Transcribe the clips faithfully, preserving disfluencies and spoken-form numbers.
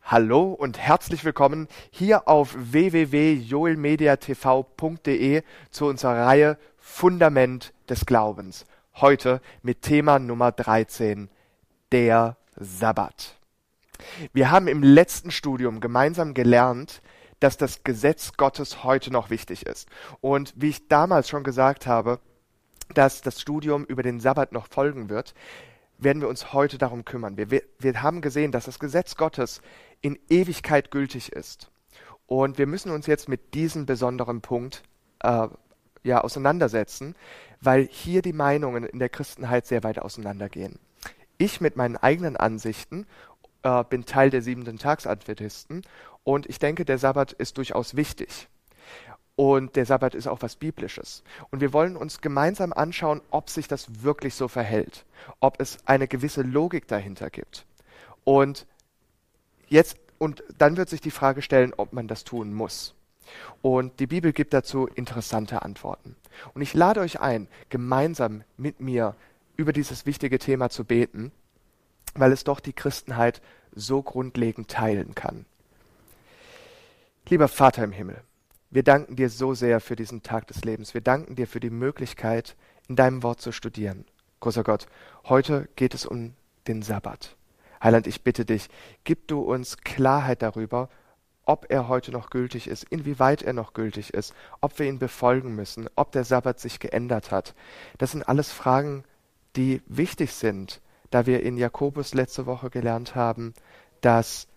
Hallo und herzlich willkommen hier auf w w w punkt joelmediatv punkt de zu unserer Reihe Fundament des Glaubens. Heute mit Thema Nummer dreizehn, der Sabbat. Wir haben im letzten Studium gemeinsam gelernt, dass das Gesetz Gottes heute noch wichtig ist. Und wie ich damals schon gesagt habe, dass das Studium über den Sabbat noch folgen wird, werden wir uns heute darum kümmern. Wir, wir, wir haben gesehen, dass das Gesetz Gottes in Ewigkeit gültig ist. Und wir müssen uns jetzt mit diesem besonderen Punkt äh, ja, auseinandersetzen, weil hier die Meinungen in der Christenheit sehr weit auseinandergehen. Ich mit meinen eigenen Ansichten äh, bin Teil der Siebenten-Tags-Adventisten und ich denke, der Sabbat ist durchaus wichtig. Und der Sabbat ist auch was Biblisches. Und wir wollen uns gemeinsam anschauen, ob sich das wirklich so verhält, ob es eine gewisse Logik dahinter gibt. Und jetzt, und dann wird sich die Frage stellen, ob man das tun muss. Und die Bibel gibt dazu interessante Antworten. Und ich lade euch ein, gemeinsam mit mir über dieses wichtige Thema zu beten, weil es doch die Christenheit so grundlegend teilen kann. Lieber Vater im Himmel, wir danken dir so sehr für diesen Tag des Lebens. Wir danken dir für die Möglichkeit, in deinem Wort zu studieren. Großer Gott, heute geht es um den Sabbat. Heiland, ich bitte dich, gib du uns Klarheit darüber, ob er heute noch gültig ist, inwieweit er noch gültig ist, ob wir ihn befolgen müssen, ob der Sabbat sich geändert hat. Das sind alles Fragen, die wichtig sind, da wir in Jakobus letzte Woche gelernt haben, dass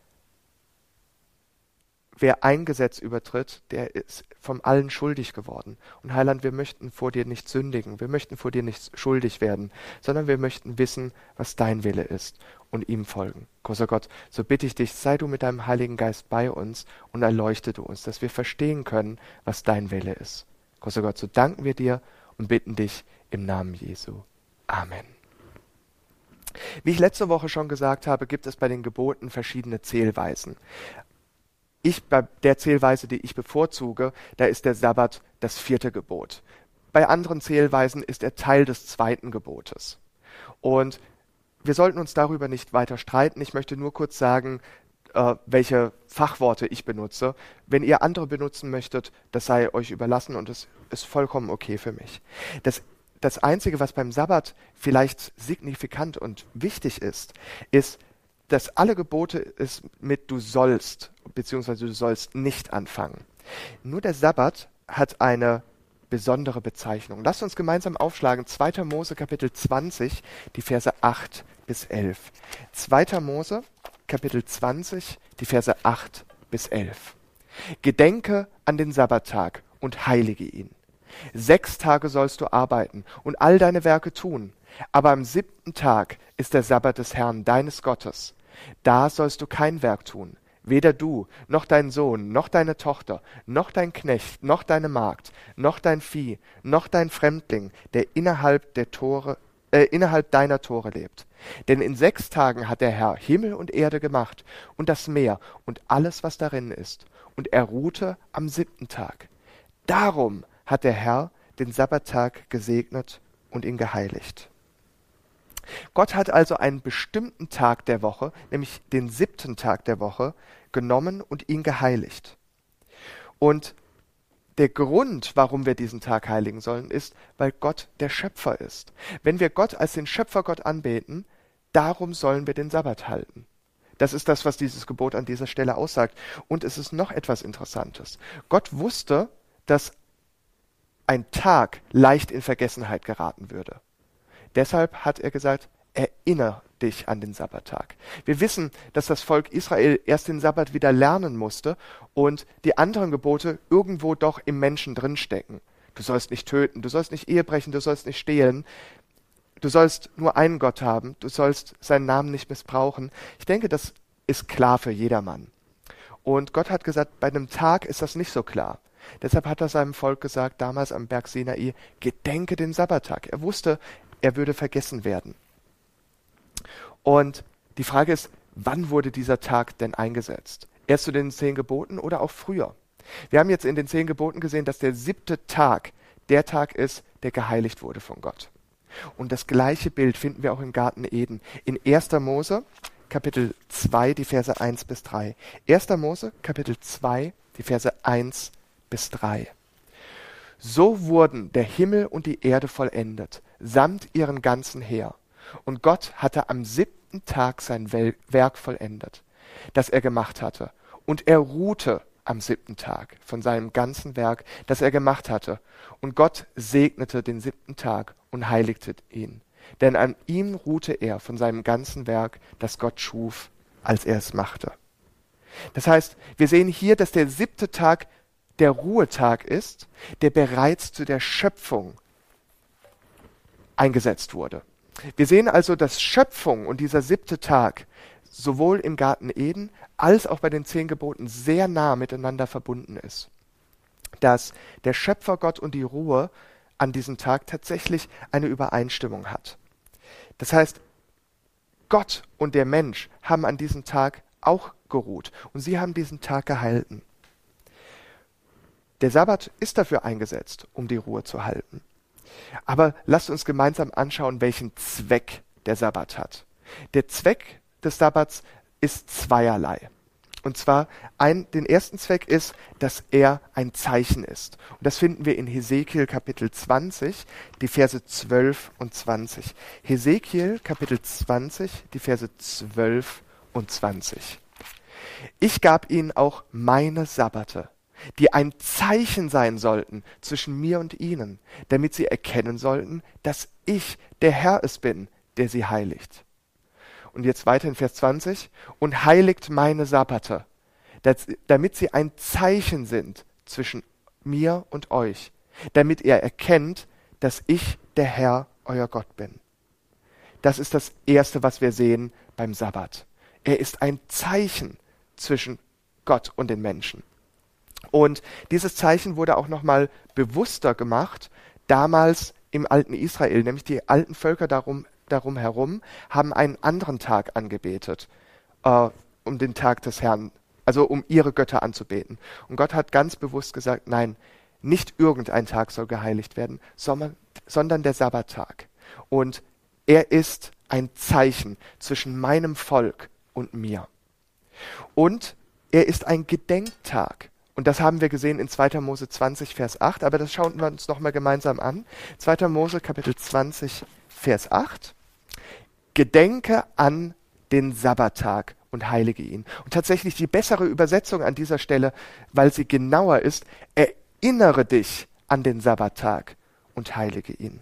wer ein Gesetz übertritt, der ist vom allen schuldig geworden. Und Heiland, wir möchten vor dir nicht sündigen, wir möchten vor dir nicht schuldig werden, sondern wir möchten wissen, was dein Wille ist und ihm folgen. Großer Gott, so bitte ich dich, sei du mit deinem Heiligen Geist bei uns und erleuchte du uns, dass wir verstehen können, was dein Wille ist. Großer Gott, so danken wir dir und bitten dich im Namen Jesu. Amen. Wie ich letzte Woche schon gesagt habe, gibt es bei den Geboten verschiedene Zählweisen. Ich, bei der Zählweise, die ich bevorzuge, da ist der Sabbat das vierte Gebot. Bei anderen Zählweisen ist er Teil des zweiten Gebotes. Und wir sollten uns darüber nicht weiter streiten. Ich möchte nur kurz sagen, äh, welche Fachworte ich benutze. Wenn ihr andere benutzen möchtet, das sei euch überlassen und es ist vollkommen okay für mich. Das, das Einzige, was beim Sabbat vielleicht signifikant und wichtig ist, ist, dass alle Gebote es mit du sollst, beziehungsweise du sollst nicht anfangen. Nur der Sabbat hat eine besondere Bezeichnung. Lasst uns gemeinsam aufschlagen, zweiter Mose Kapitel zwanzig, die Verse acht bis elf. zweiter Mose Kapitel zwanzig, die Verse acht bis elf. Gedenke an den Sabbattag und heilige ihn. Sechs Tage sollst du arbeiten und all deine Werke tun, aber am siebten Tag ist der Sabbat des Herrn, deines Gottes. Da sollst du kein Werk tun, weder du, noch dein Sohn, noch deine Tochter, noch dein Knecht, noch deine Magd, noch dein Vieh, noch dein Fremdling, der innerhalb der Tore, äh, innerhalb deiner Tore lebt. Denn in sechs Tagen hat der Herr Himmel und Erde gemacht und das Meer und alles, was darin ist, und er ruhte am siebten Tag. Darum hat der Herr den Sabbattag gesegnet und ihn geheiligt. Gott hat also einen bestimmten Tag der Woche, nämlich den siebten Tag der Woche, genommen und ihn geheiligt. Und der Grund, warum wir diesen Tag heiligen sollen, ist, weil Gott der Schöpfer ist. Wenn wir Gott als den Schöpfergott anbeten, darum sollen wir den Sabbat halten. Das ist das, was dieses Gebot an dieser Stelle aussagt. Und es ist noch etwas Interessantes. Gott wusste, dass ein Tag leicht in Vergessenheit geraten würde. Deshalb hat er gesagt, erinnere dich an den Sabbattag. Wir wissen, dass das Volk Israel erst den Sabbat wieder lernen musste und die anderen Gebote irgendwo doch im Menschen drinstecken. Du sollst nicht töten, du sollst nicht Ehe brechen, du sollst nicht stehlen, du sollst nur einen Gott haben, du sollst seinen Namen nicht missbrauchen. Ich denke, das ist klar für jedermann. Und Gott hat gesagt, bei einem Tag ist das nicht so klar. Deshalb hat er seinem Volk gesagt, damals am Berg Sinai, gedenke den Sabbattag. Er wusste, er würde vergessen werden. Und die Frage ist, wann wurde dieser Tag denn eingesetzt? Erst zu den zehn Geboten oder auch früher? Wir haben jetzt in den zehn Geboten gesehen, dass der siebte Tag der Tag ist, der geheiligt wurde von Gott. Und das gleiche Bild finden wir auch im Garten Eden. In erster Mose Kapitel zwei, die Verse eins bis drei. erster Mose, Kapitel zwei, die Verse eins bis drei. So wurden der Himmel und die Erde vollendet, samt ihren ganzen Heer. Und Gott hatte am siebten Tag sein Werk vollendet, das er gemacht hatte. Und er ruhte am siebten Tag von seinem ganzen Werk, das er gemacht hatte. Und Gott segnete den siebten Tag und heiligte ihn. Denn an ihm ruhte er von seinem ganzen Werk, das Gott schuf, als er es machte. Das heißt, wir sehen hier, dass der siebte Tag der Ruhetag ist, der bereits zu der Schöpfung eingesetzt wurde. Wir sehen also, dass Schöpfung und dieser siebte Tag sowohl im Garten Eden als auch bei den zehn Geboten sehr nah miteinander verbunden ist. Dass der Schöpfer Gott und die Ruhe an diesem Tag tatsächlich eine Übereinstimmung hat. Das heißt, Gott und der Mensch haben an diesem Tag auch geruht und sie haben diesen Tag gehalten. Der Sabbat ist dafür eingesetzt, um die Ruhe zu halten. Aber lasst uns gemeinsam anschauen, welchen Zweck der Sabbat hat. Der Zweck des Sabbats ist zweierlei. Und zwar, ein, den ersten Zweck ist, dass er ein Zeichen ist. Und das finden wir in Hesekiel Kapitel zwanzig, die Verse zwölf und zwanzig. Hesekiel Kapitel zwanzig, die Verse zwölf und zwanzig. Ich gab ihnen auch meine Sabbate, die ein Zeichen sein sollten zwischen mir und ihnen, damit sie erkennen sollten, dass ich der Herr es bin, der sie heiligt. Und jetzt weiter in Vers zwanzig. Und heiligt meine Sabbate, damit sie ein Zeichen sind zwischen mir und euch, damit ihr erkennt, dass ich der Herr, euer Gott bin. Das ist das Erste, was wir sehen beim Sabbat. Er ist ein Zeichen zwischen Gott und den Menschen. Und dieses Zeichen wurde auch nochmal bewusster gemacht, damals im alten Israel, nämlich die alten Völker darum darum herum, haben einen anderen Tag angebetet, äh, um den Tag des Herrn, also um ihre Götter anzubeten. Und Gott hat ganz bewusst gesagt, nein, nicht irgendein Tag soll geheiligt werden, sondern, sondern der Sabbattag. Und er ist ein Zeichen zwischen meinem Volk und mir. Und er ist ein Gedenktag. Und das haben wir gesehen in zweiter Mose zwanzig, Vers acht, aber das schauen wir uns nochmal gemeinsam an. zweiter Mose, Kapitel zwanzig, Vers acht. Gedenke an den Sabbattag und heilige ihn. Und tatsächlich die bessere Übersetzung an dieser Stelle, weil sie genauer ist, erinnere dich an den Sabbattag und heilige ihn.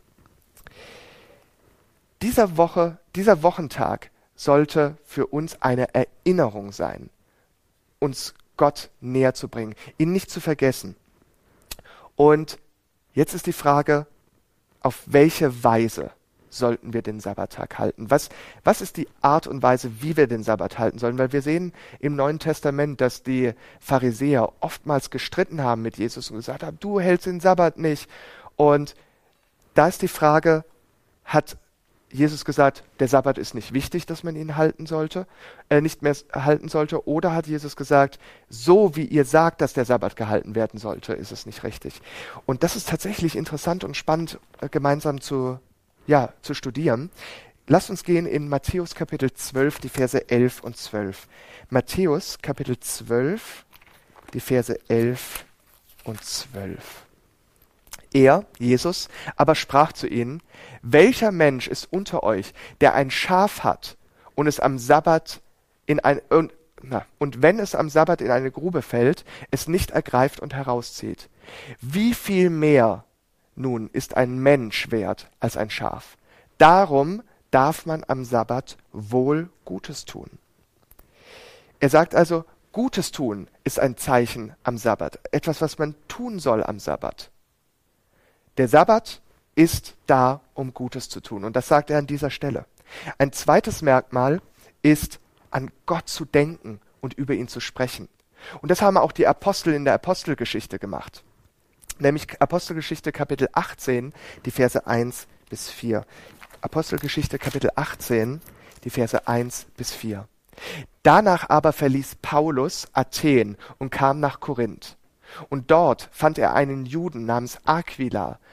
Dieser Woche, dieser Wochentag sollte für uns eine Erinnerung sein, uns Gott näher zu bringen, ihn nicht zu vergessen. Und jetzt ist die Frage, auf welche Weise sollten wir den Sabbattag halten? Was, was ist die Art und Weise, wie wir den Sabbat halten sollen? Weil wir sehen im Neuen Testament, dass die Pharisäer oftmals gestritten haben mit Jesus und gesagt haben, du hältst den Sabbat nicht. Und da ist die Frage, hat Jesus gesagt, der Sabbat ist nicht wichtig, dass man ihn halten sollte, äh, nicht mehr halten sollte? Oder hat Jesus gesagt, so wie ihr sagt, dass der Sabbat gehalten werden sollte, ist es nicht richtig? Und das ist tatsächlich interessant und spannend, äh, gemeinsam zu Ja, zu studieren. Lasst uns gehen in Matthäus Kapitel zwölf, die Verse elf und zwölf. Matthäus Kapitel zwölf, die Verse elf und zwölf. Er, Jesus, aber sprach zu ihnen, welcher Mensch ist unter euch, der ein Schaf hat und es am Sabbat in ein, und, na, und wenn es am Sabbat in eine Grube fällt, es nicht ergreift und herauszieht? Wie viel mehr nun ist ein Mensch wert als ein Schaf. Darum darf man am Sabbat wohl Gutes tun. Er sagt also, Gutes tun ist ein Zeichen am Sabbat, etwas, was man tun soll am Sabbat. Der Sabbat ist da, um Gutes zu tun. Und das sagt er an dieser Stelle. Ein zweites Merkmal ist, an Gott zu denken und über ihn zu sprechen. Und das haben auch die Apostel in der Apostelgeschichte gemacht. Nämlich Apostelgeschichte Kapitel achtzehn, die Verse eins bis vier. Apostelgeschichte Kapitel achtzehn, die Verse eins bis vier. Danach aber verließ Paulus Athen und kam nach Korinth. Und dort fand er einen Juden namens Aquila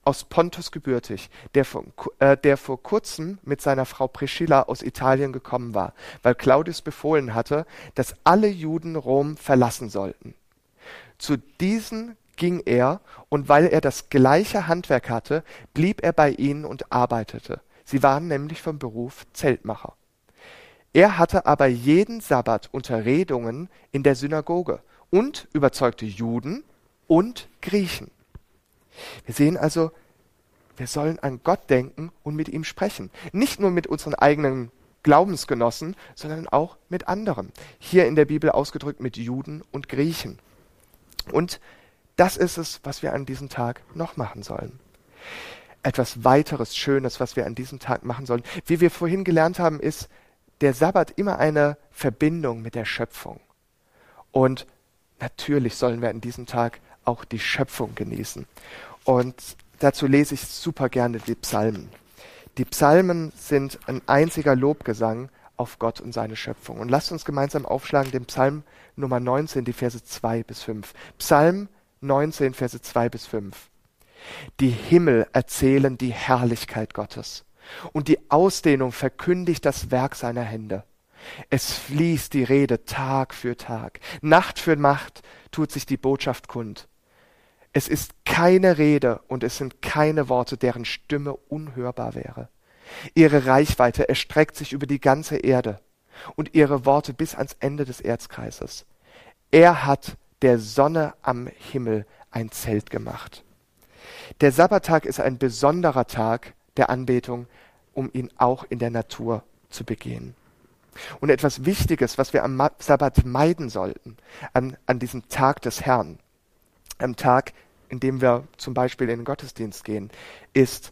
aus Pontus gebürtig, der, von, äh, der vor kurzem mit seiner Frau Priscilla aus Italien gekommen war, weil Claudius befohlen hatte, dass alle Juden Rom verlassen sollten. Zu diesen ging er, und weil er das gleiche Handwerk hatte, blieb er bei ihnen und arbeitete. Sie waren nämlich vom Beruf Zeltmacher. Er hatte aber jeden Sabbat Unterredungen in der Synagoge und überzeugte Juden und Griechen. Wir sehen also, wir sollen an Gott denken und mit ihm sprechen. Nicht nur mit unseren eigenen Glaubensgenossen, sondern auch mit anderen. Hier in der Bibel ausgedrückt mit Juden und Griechen. Und das ist es, was wir an diesem Tag noch machen sollen. Etwas weiteres Schönes, was wir an diesem Tag machen sollen. Wie wir vorhin gelernt haben, ist der Sabbat immer eine Verbindung mit der Schöpfung. Und natürlich sollen wir an diesem Tag auch die Schöpfung genießen. Und dazu lese ich super gerne die Psalmen. Die Psalmen sind ein einziger Lobgesang auf Gott und seine Schöpfung. Und lasst uns gemeinsam aufschlagen den Psalm Nummer neunzehn, die Verse zwei bis fünf. Psalm neunzehn, Verse zwei bis fünf. Die Himmel erzählen die Herrlichkeit Gottes, und die Ausdehnung verkündigt das Werk seiner Hände. Es fließt die Rede Tag für Tag, Nacht für Nacht tut sich die Botschaft kund. Es ist keine Rede und es sind keine Worte, deren Stimme unhörbar wäre. Ihre Reichweite erstreckt sich über die ganze Erde und ihre Worte bis ans Ende des Erdkreises. Er hat der Sonne am Himmel ein Zelt gemacht. Der Sabbattag ist ein besonderer Tag der Anbetung, um ihn auch in der Natur zu begehen. Und etwas Wichtiges, was wir am Sabbat meiden sollten, an, an diesem Tag des Herrn, am Tag, in dem wir zum Beispiel in den Gottesdienst gehen, ist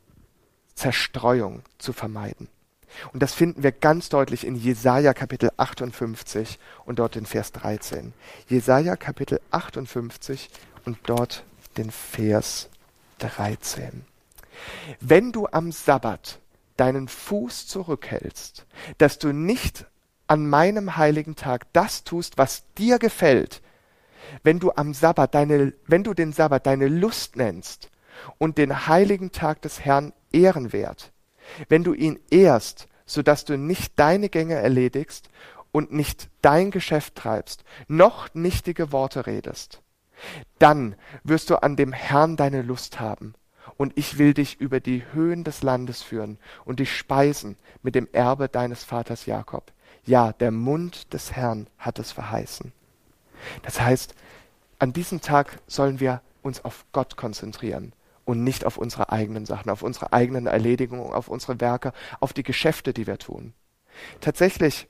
Zerstreuung zu vermeiden. Und das finden wir ganz deutlich in Jesaja Kapitel achtundfünfzig und dort den Vers dreizehn. Jesaja Kapitel achtundfünfzig und dort den Vers dreizehn. Wenn du am Sabbat deinen Fuß zurückhältst, dass du nicht an meinem heiligen Tag das tust, was dir gefällt, wenn du am Sabbat deine, wenn du den Sabbat deine Lust nennst und den heiligen Tag des Herrn ehrenwert, wenn du ihn ehrst, so dass du nicht deine Gänge erledigst und nicht dein Geschäft treibst, noch nichtige Worte redest, dann wirst du an dem Herrn deine Lust haben, und ich will dich über die Höhen des Landes führen und dich speisen mit dem Erbe deines Vaters Jakob. Ja, der Mund des Herrn hat es verheißen. Das heißt, an diesem Tag sollen wir uns auf Gott konzentrieren und nicht auf unsere eigenen Sachen, auf unsere eigenen Erledigungen, auf unsere Werke, auf die Geschäfte, die wir tun. Tatsächlich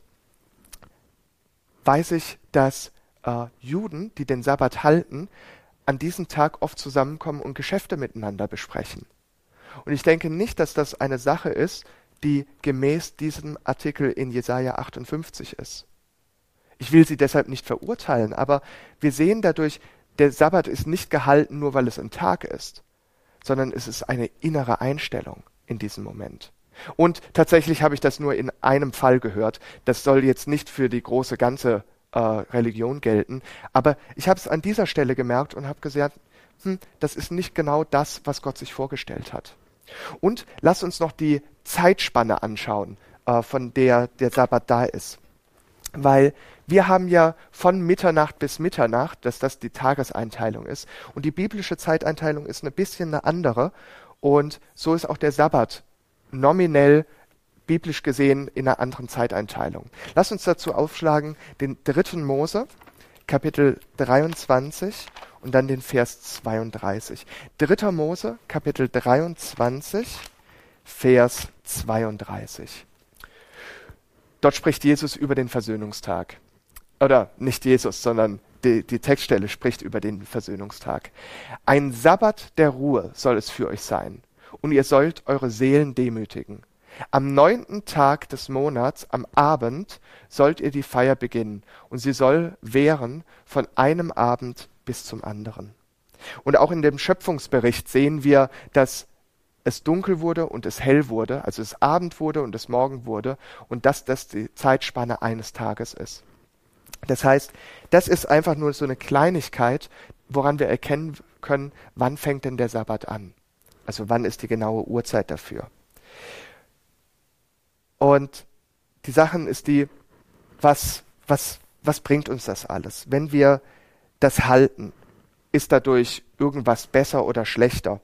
weiß ich, dass äh, Juden, die den Sabbat halten, an diesem Tag oft zusammenkommen und Geschäfte miteinander besprechen. Und ich denke nicht, dass das eine Sache ist, die gemäß diesem Artikel in Jesaja achtundfünfzig ist. Ich will sie deshalb nicht verurteilen, aber wir sehen dadurch, der Sabbat ist nicht gehalten, nur weil es ein Tag ist, sondern es ist eine innere Einstellung in diesem Moment. Und tatsächlich habe ich das nur in einem Fall gehört. Das soll jetzt nicht für die große ganze äh, Religion gelten, aber ich habe es an dieser Stelle gemerkt und habe gesagt, hm, das ist nicht genau das, was Gott sich vorgestellt hat. Und lasst uns noch die Zeitspanne anschauen, äh, von der der Sabbat da ist. Weil wir haben ja von Mitternacht bis Mitternacht, dass das die Tageseinteilung ist. Und die biblische Zeiteinteilung ist ein bisschen eine andere. Und so ist auch der Sabbat nominell, biblisch gesehen, in einer anderen Zeiteinteilung. Lass uns dazu aufschlagen den dritten Mose, Kapitel dreiundzwanzig und dann den Vers zweiunddreißig. dritter Mose, Kapitel dreiundzwanzig, Vers zweiunddreißig. Dort spricht Jesus über den Versöhnungstag. Oder nicht Jesus, sondern die, die Textstelle spricht über den Versöhnungstag. Ein Sabbat der Ruhe soll es für euch sein, und ihr sollt eure Seelen demütigen. Am neunten Tag des Monats, am Abend, sollt ihr die Feier beginnen, und sie soll währen von einem Abend bis zum anderen. Und auch in dem Schöpfungsbericht sehen wir, dass es dunkel wurde und es hell wurde, also es Abend wurde und es Morgen wurde, und dass das die Zeitspanne eines Tages ist. Das heißt, das ist einfach nur so eine Kleinigkeit, woran wir erkennen können, wann fängt denn der Sabbat an. Also wann ist die genaue Uhrzeit dafür? Und die Sache ist die, was, was, was bringt uns das alles? Wenn wir das halten, ist dadurch irgendwas besser oder schlechter?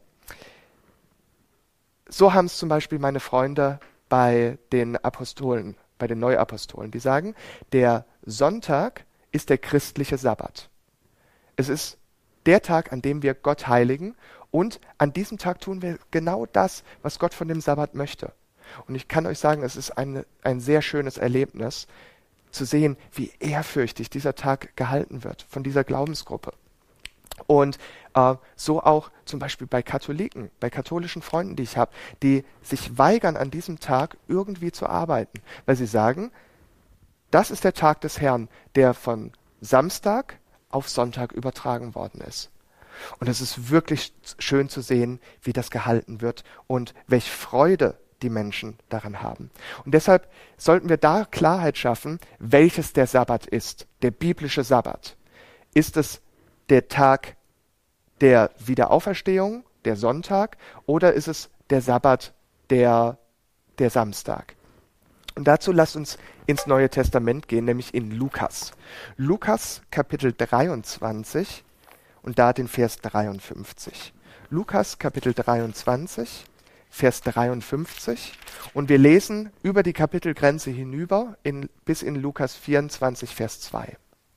So haben es zum Beispiel meine Freunde bei den Apostolen, bei den Neuapostolen. Die sagen, der Sonntag ist der christliche Sabbat. Es ist der Tag, an dem wir Gott heiligen, und an diesem Tag tun wir genau das, was Gott von dem Sabbat möchte. Und ich kann euch sagen, es ist ein, ein sehr schönes Erlebnis, zu sehen, wie ehrfürchtig dieser Tag gehalten wird von dieser Glaubensgruppe. Und äh, so auch zum Beispiel bei Katholiken, bei katholischen Freunden, die ich habe, die sich weigern, an diesem Tag irgendwie zu arbeiten, weil sie sagen, das ist der Tag des Herrn, der von Samstag auf Sonntag übertragen worden ist. Und es ist wirklich schön zu sehen, wie das gehalten wird und welche Freude die Menschen daran haben. Und deshalb sollten wir da Klarheit schaffen, welches der Sabbat ist, der biblische Sabbat. Ist es der Tag der Wiederauferstehung, der Sonntag, oder ist es der Sabbat, der, der Samstag? Und dazu lasst uns ins Neue Testament gehen, nämlich in Lukas. Lukas Kapitel dreiundzwanzig und da den Vers dreiundfünfzig. Lukas Kapitel dreiundzwanzig, Vers dreiundfünfzig. Und wir lesen über die Kapitelgrenze hinüber in, bis in Lukas vierundzwanzig, Vers zwei.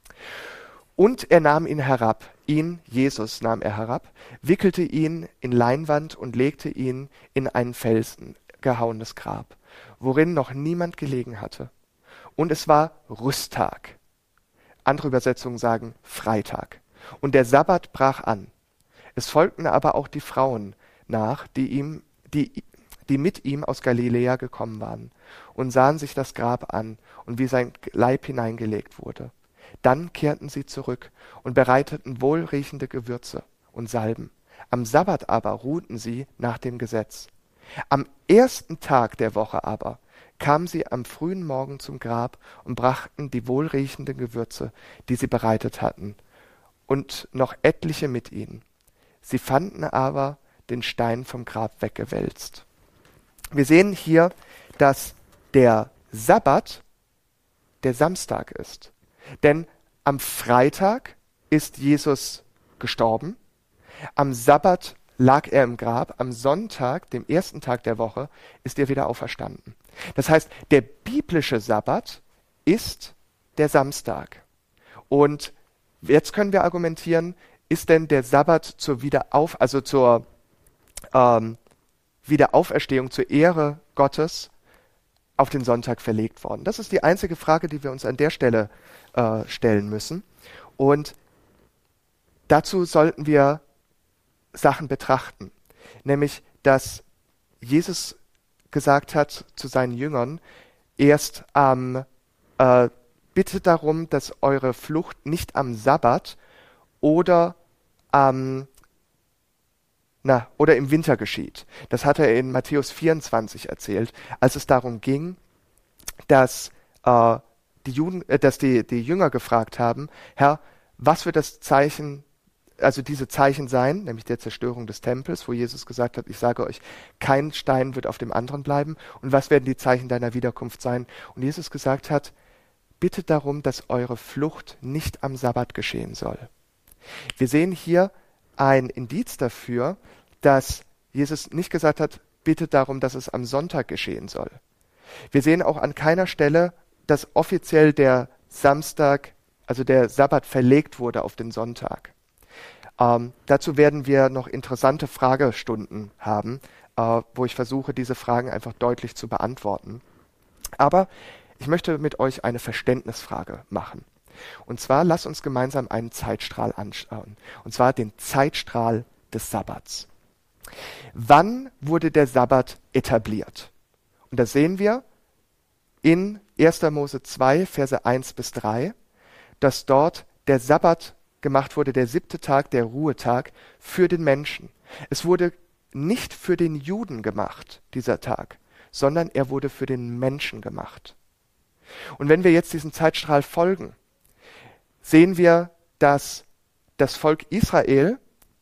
Und er nahm ihn herab, ihn, Jesus, nahm er herab, wickelte ihn in Leinwand und legte ihn in ein Felsen gehauenes Grab, worin noch niemand gelegen hatte. Und es war Rüsttag. Andere Übersetzungen sagen Freitag. Und der Sabbat brach an. Es folgten aber auch die Frauen nach, die ihm, die, die mit ihm aus Galiläa gekommen waren, und sahen sich das Grab an und wie sein Leib hineingelegt wurde. Dann kehrten sie zurück und bereiteten wohlriechende Gewürze und Salben. Am Sabbat aber ruhten sie nach dem Gesetz. Am ersten Tag der Woche aber kamen sie am frühen Morgen zum Grab und brachten die wohlriechenden Gewürze, die sie bereitet hatten, und noch etliche mit ihnen. Sie fanden aber den Stein vom Grab weggewälzt. Wir sehen hier, dass der Sabbat der Samstag ist. Denn am Freitag ist Jesus gestorben, am Sabbat lag er im Grab, am Sonntag, dem ersten Tag der Woche, ist er wieder auferstanden. Das heißt, der biblische Sabbat ist der Samstag. Und jetzt können wir argumentieren, ist denn der Sabbat zur Wiederauf, also zur ähm, Wiederauferstehung, zur Ehre Gottes auf den Sonntag verlegt worden? Das ist die einzige Frage, die wir uns an der Stelle äh, stellen müssen. Und dazu sollten wir Sachen betrachten, nämlich dass Jesus gesagt hat zu seinen Jüngern, erst am äh, bittet darum, dass eure Flucht nicht am Sabbat oder am na, oder im Winter geschieht. Das hat er in Matthäus vierundzwanzig erzählt, als es darum ging, dass äh, die Juden, äh, dass die, die Jünger gefragt haben, Herr, was wird das Zeichen, also diese Zeichen sein, nämlich der Zerstörung des Tempels, wo Jesus gesagt hat, ich sage euch, kein Stein wird auf dem anderen bleiben, und was werden die Zeichen deiner Wiederkunft sein? Und Jesus gesagt hat, bittet darum, dass eure Flucht nicht am Sabbat geschehen soll. Wir sehen hier ein Indiz dafür, dass Jesus nicht gesagt hat, bittet darum, dass es am Sonntag geschehen soll. Wir sehen auch an keiner Stelle, dass offiziell der Samstag, also der Sabbat, verlegt wurde auf den Sonntag. Ähm, dazu werden wir noch interessante Fragestunden haben, äh, wo ich versuche, diese Fragen einfach deutlich zu beantworten. Aber ich möchte mit euch eine Verständnisfrage machen. Und zwar, lasst uns gemeinsam einen Zeitstrahl anschauen. Und zwar den Zeitstrahl des Sabbats. Wann wurde der Sabbat etabliert? Und da sehen wir in erster Mose zwei, Verse eins bis drei, dass dort der Sabbat gemacht wurde, der siebte Tag, der Ruhetag, für den Menschen. Es wurde nicht für den Juden gemacht, dieser Tag, sondern er wurde für den Menschen gemacht. Und wenn wir jetzt diesen Zeitstrahl folgen, sehen wir, dass das Volk Israel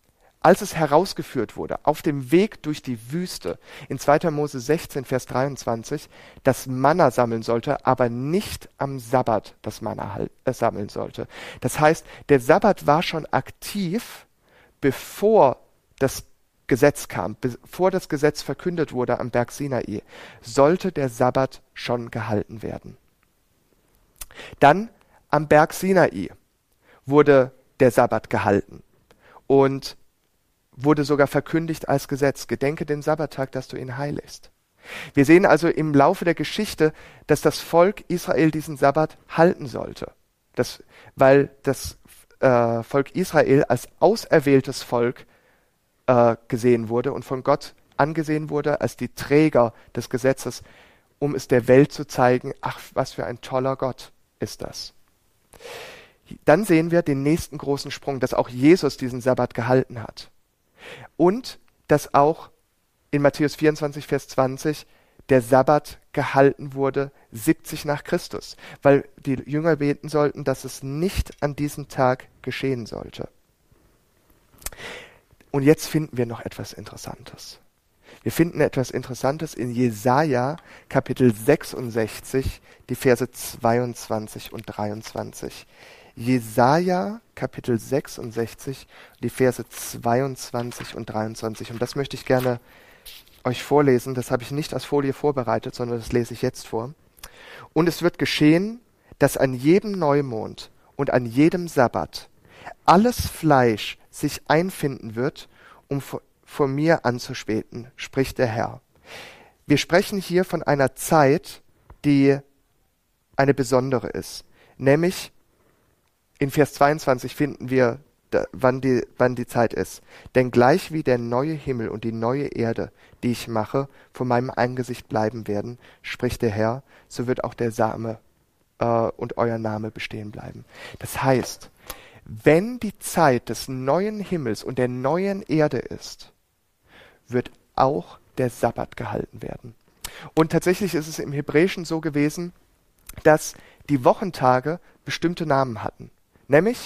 als es herausgeführt wurde, auf dem Weg durch die Wüste, in zweiter Mose sechzehn, Vers dreiundzwanzig, das Manna sammeln sollte, aber nicht am Sabbat das Manna halt, äh, sammeln sollte. Das heißt, der Sabbat war schon aktiv, bevor das Gesetz kam, bevor das Gesetz verkündet wurde am Berg Sinai, sollte der Sabbat schon gehalten werden. Dann am Berg Sinai wurde der Sabbat gehalten und wurde sogar verkündigt als Gesetz. Gedenke den Sabbattag, dass du ihn heiligst. Wir sehen also im Laufe der Geschichte, dass das Volk Israel diesen Sabbat halten sollte. Das, weil das äh, Volk Israel als auserwähltes Volk äh, gesehen wurde und von Gott angesehen wurde als die Träger des Gesetzes, um es der Welt zu zeigen, ach, was für ein toller Gott ist das. Dann sehen wir den nächsten großen Sprung, dass auch Jesus diesen Sabbat gehalten hat. Und dass auch in Matthäus vierundzwanzig, Vers zwanzig der Sabbat gehalten wurde, siebzig nach Christus, weil die Jünger beten sollten, dass es nicht an diesem Tag geschehen sollte. Und jetzt finden wir noch etwas Interessantes. Wir finden etwas Interessantes in Jesaja, Kapitel sechsundsechzig, die Verse zweiundzwanzig und dreiundzwanzig. Jesaja, Kapitel sechsundsechzig, die Verse zweiundzwanzig und dreiundzwanzig. Und das möchte ich gerne euch vorlesen. Das habe ich nicht als Folie vorbereitet, sondern das lese ich jetzt vor. Und es wird geschehen, dass an jedem Neumond und an jedem Sabbat alles Fleisch sich einfinden wird, um vor, vor mir anzuspäten, spricht der Herr. Wir sprechen hier von einer Zeit, die eine besondere ist, nämlich in Vers zweiundzwanzig finden wir, da, wann, die, wann die Zeit ist. Denn gleich wie der neue Himmel und die neue Erde, die ich mache, vor meinem Angesicht bleiben werden, spricht der Herr, so wird auch der Same äh, und euer Name bestehen bleiben. Das heißt, wenn die Zeit des neuen Himmels und der neuen Erde ist, wird auch der Sabbat gehalten werden. Und tatsächlich ist es im Hebräischen so gewesen, dass die Wochentage bestimmte Namen hatten. Nämlich,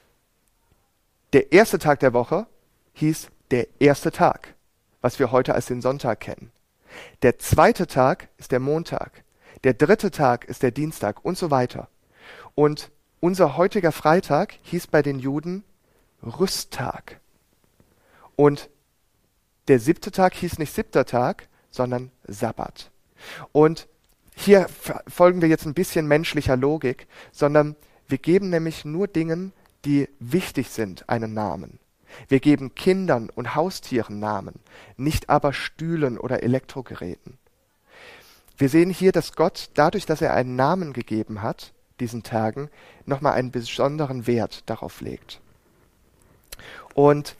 der erste Tag der Woche hieß der erste Tag, was wir heute als den Sonntag kennen. Der zweite Tag ist der Montag. Der dritte Tag ist der Dienstag und so weiter. Und unser heutiger Freitag hieß bei den Juden Rüsttag. Und der siebte Tag hieß nicht siebter Tag, sondern Sabbat. Und hier folgen wir jetzt ein bisschen menschlicher Logik, sondern wir geben nämlich nur Dingen, die wichtig sind, einen Namen. Wir geben Kindern und Haustieren Namen, nicht aber Stühlen oder Elektrogeräten. Wir sehen hier, dass Gott, dadurch, dass er einen Namen gegeben hat, diesen Tagen, nochmal einen besonderen Wert darauf legt. Und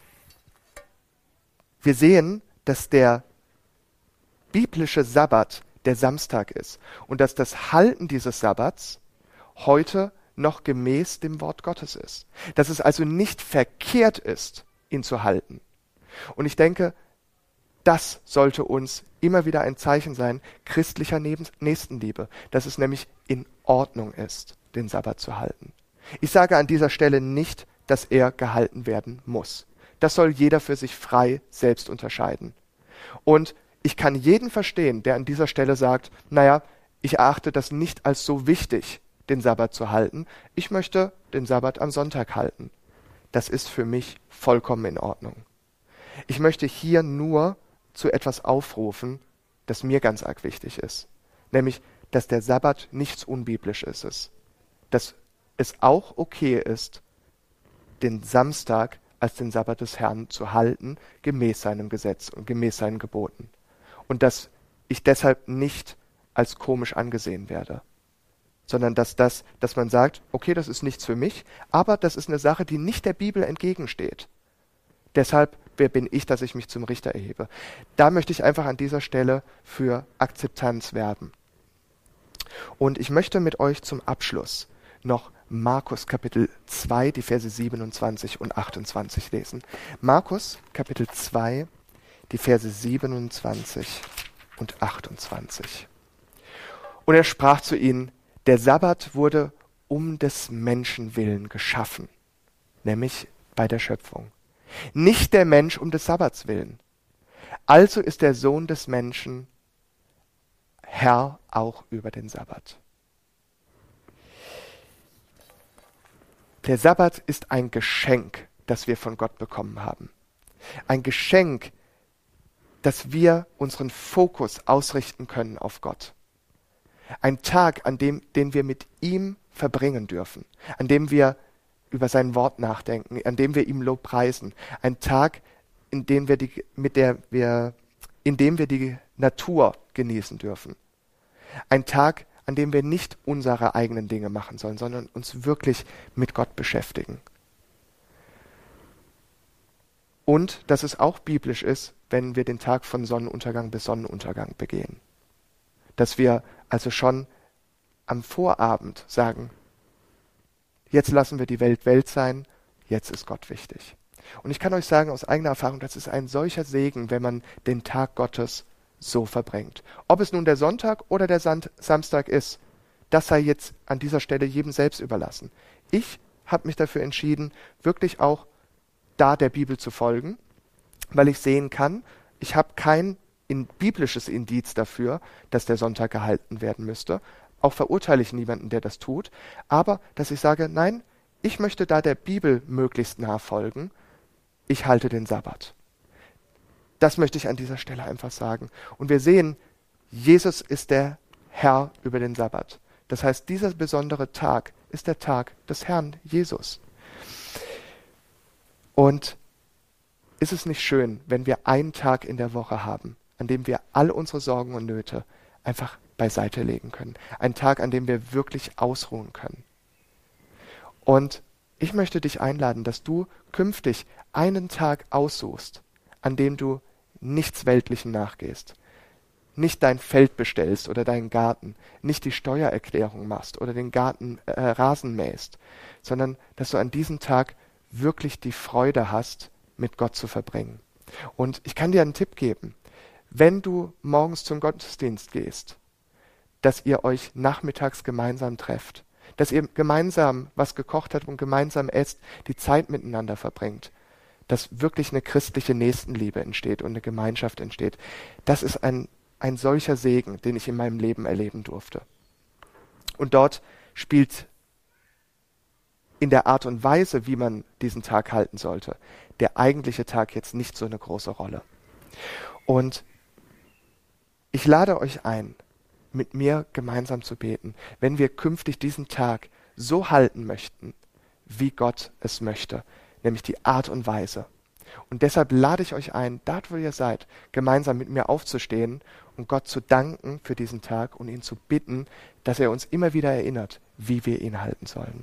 wir sehen, dass der biblische Sabbat der Samstag ist und dass das Halten dieses Sabbats heute noch gemäß dem Wort Gottes ist. Dass es also nicht verkehrt ist, ihn zu halten. Und ich denke, das sollte uns immer wieder ein Zeichen sein christlicher Nächstenliebe, dass es nämlich in Ordnung ist, den Sabbat zu halten. Ich sage an dieser Stelle nicht, dass er gehalten werden muss. Das soll jeder für sich frei selbst unterscheiden. Und ich kann jeden verstehen, der an dieser Stelle sagt, naja, ich erachte das nicht als so wichtig, den Sabbat zu halten. Ich möchte den Sabbat am Sonntag halten. Das ist für mich vollkommen in Ordnung. Ich möchte hier nur zu etwas aufrufen, das mir ganz arg wichtig ist. Nämlich, dass der Sabbat nichts Unbiblisches ist. Dass es auch okay ist, den Samstag als den Sabbat des Herrn zu halten, gemäß seinem Gesetz und gemäß seinen Geboten. Und dass ich deshalb nicht als komisch angesehen werde, sondern dass das, dass man sagt, okay, das ist nichts für mich, aber das ist eine Sache, die nicht der Bibel entgegensteht. Deshalb, wer bin ich, dass ich mich zum Richter erhebe? Da möchte ich einfach an dieser Stelle für Akzeptanz werben. Und ich möchte mit euch zum Abschluss noch Markus Kapitel zwei, die Verse siebenundzwanzig und achtundzwanzig lesen. Markus Kapitel zwei, die Verse siebenundzwanzig und achtundzwanzig. Und er sprach zu ihnen, der Sabbat wurde um des Menschen willen geschaffen, nämlich bei der Schöpfung. nicht der Mensch um des Sabbats willen. Also ist der Sohn des Menschen Herr auch über den Sabbat. Der Sabbat ist ein Geschenk, das wir von Gott bekommen haben. Ein Geschenk, dass wir unseren Fokus ausrichten können auf Gott. Ein Tag, an dem, den wir mit ihm verbringen dürfen, an dem wir über sein Wort nachdenken, an dem wir ihm Lob preisen. Ein Tag, in dem wir die, mit der wir, in dem wir die Natur genießen dürfen. Ein Tag, an dem wir nicht unsere eigenen Dinge machen sollen, sondern uns wirklich mit Gott beschäftigen. Und dass es auch biblisch ist, wenn wir den Tag von Sonnenuntergang bis Sonnenuntergang begehen. Dass wir also schon am Vorabend sagen, jetzt lassen wir die Welt Welt sein, jetzt ist Gott wichtig. Und ich kann euch sagen aus eigener Erfahrung, das ist ein solcher Segen, wenn man den Tag Gottes so verbringt. Ob es nun der Sonntag oder der Sand- Samstag ist, das sei jetzt an dieser Stelle jedem selbst überlassen. Ich habe mich dafür entschieden, wirklich auch da der Bibel zu folgen, weil ich sehen kann, ich habe kein in biblisches Indiz dafür, dass der Sonntag gehalten werden müsste. Auch verurteile ich niemanden, der das tut. Aber, dass ich sage, nein, ich möchte da der Bibel möglichst nah folgen. Ich halte den Sabbat. Das möchte ich an dieser Stelle einfach sagen. Und wir sehen, Jesus ist der Herr über den Sabbat. Das heißt, dieser besondere Tag ist der Tag des Herrn Jesus. Und ist es nicht schön, wenn wir einen Tag in der Woche haben, an dem wir all unsere Sorgen und Nöte einfach beiseite legen können. Ein Tag, an dem wir wirklich ausruhen können. Und ich möchte dich einladen, dass du künftig einen Tag aussuchst, an dem du nichts Weltlichem nachgehst, nicht dein Feld bestellst oder deinen Garten, nicht die Steuererklärung machst oder den Garten äh, Rasen mähst, sondern dass du an diesem Tag wirklich die Freude hast, mit Gott zu verbringen. Und ich kann dir einen Tipp geben. Wenn du morgens zum Gottesdienst gehst, dass ihr euch nachmittags gemeinsam trefft, dass ihr gemeinsam was gekocht habt und gemeinsam esst, die Zeit miteinander verbringt, dass wirklich eine christliche Nächstenliebe entsteht und eine Gemeinschaft entsteht. Das ist ein, ein solcher Segen, den ich in meinem Leben erleben durfte. Und dort spielt in der Art und Weise, wie man diesen Tag halten sollte, der eigentliche Tag jetzt nicht so eine große Rolle. Und ich lade euch ein, mit mir gemeinsam zu beten, wenn wir künftig diesen Tag so halten möchten, wie Gott es möchte, nämlich die Art und Weise. Und deshalb lade ich euch ein, dort wo ihr seid, gemeinsam mit mir aufzustehen und Gott zu danken für diesen Tag und ihn zu bitten, dass er uns immer wieder erinnert, wie wir ihn halten sollen.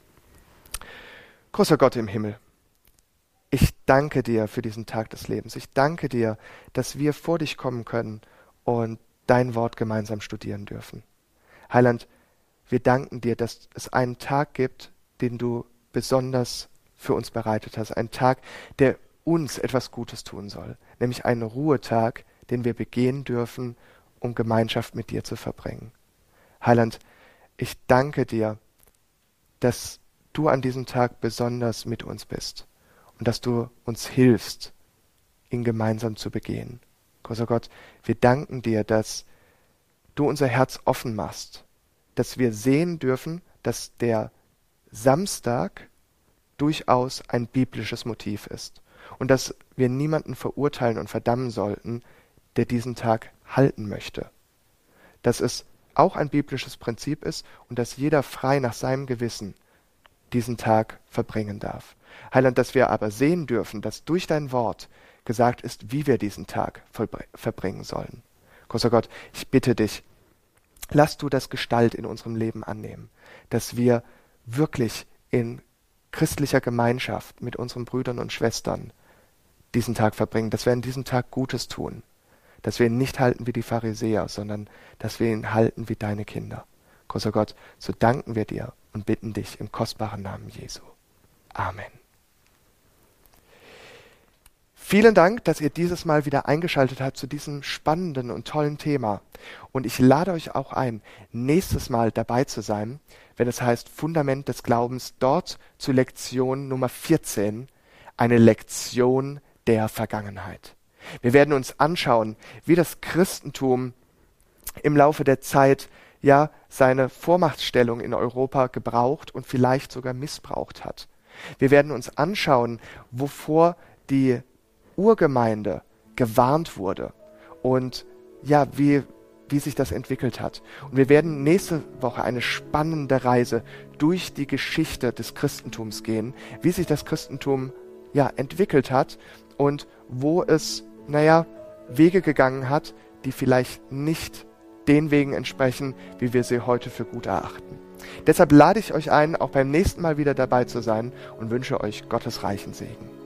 Großer Gott im Himmel, ich danke dir für diesen Tag des Lebens. Ich danke dir, dass wir vor dich kommen können und dein Wort gemeinsam studieren dürfen. Heiland, wir danken dir, dass es einen Tag gibt, den du besonders für uns bereitet hast. Ein Tag, der uns etwas Gutes tun soll, nämlich einen Ruhetag, den wir begehen dürfen, um Gemeinschaft mit dir zu verbringen. Heiland, ich danke dir, dass du an diesem Tag besonders mit uns bist und dass du uns hilfst, ihn gemeinsam zu begehen. Großer Gott, wir danken dir, dass du unser Herz offen machst, dass wir sehen dürfen, dass der Samstag durchaus ein biblisches Motiv ist und dass wir niemanden verurteilen und verdammen sollten, der diesen Tag halten möchte. Dass es auch ein biblisches Prinzip ist und dass jeder frei nach seinem Gewissen diesen Tag verbringen darf. Heiland, dass wir aber sehen dürfen, dass durch dein Wort gesagt ist, wie wir diesen Tag verbringen sollen. Großer Gott, ich bitte dich, lass du das Gestalt in unserem Leben annehmen, dass wir wirklich in christlicher Gemeinschaft mit unseren Brüdern und Schwestern diesen Tag verbringen, dass wir an diesem Tag Gutes tun, dass wir ihn nicht halten wie die Pharisäer, sondern dass wir ihn halten wie deine Kinder. Großer Gott, so danken wir dir und bitten dich im kostbaren Namen Jesu. Amen. Vielen Dank, dass ihr dieses Mal wieder eingeschaltet habt zu diesem spannenden und tollen Thema. Und ich lade euch auch ein, nächstes Mal dabei zu sein, wenn es heißt Fundament des Glaubens, dort zu Lektion Nummer vierzehn, eine Lektion der Vergangenheit. Wir werden uns anschauen, wie das Christentum im Laufe der Zeit ja seine Vormachtstellung in Europa gebraucht und vielleicht sogar missbraucht hat. Wir werden uns anschauen, wovor die Urgemeinde gewarnt wurde und ja, wie, wie sich das entwickelt hat. Und wir werden nächste Woche eine spannende Reise durch die Geschichte des Christentums gehen, wie sich das Christentum ja entwickelt hat und wo es, naja, Wege gegangen hat, die vielleicht nicht den Wegen entsprechen, wie wir sie heute für gut erachten. Deshalb lade ich euch ein, auch beim nächsten Mal wieder dabei zu sein und wünsche euch Gottes reichen Segen.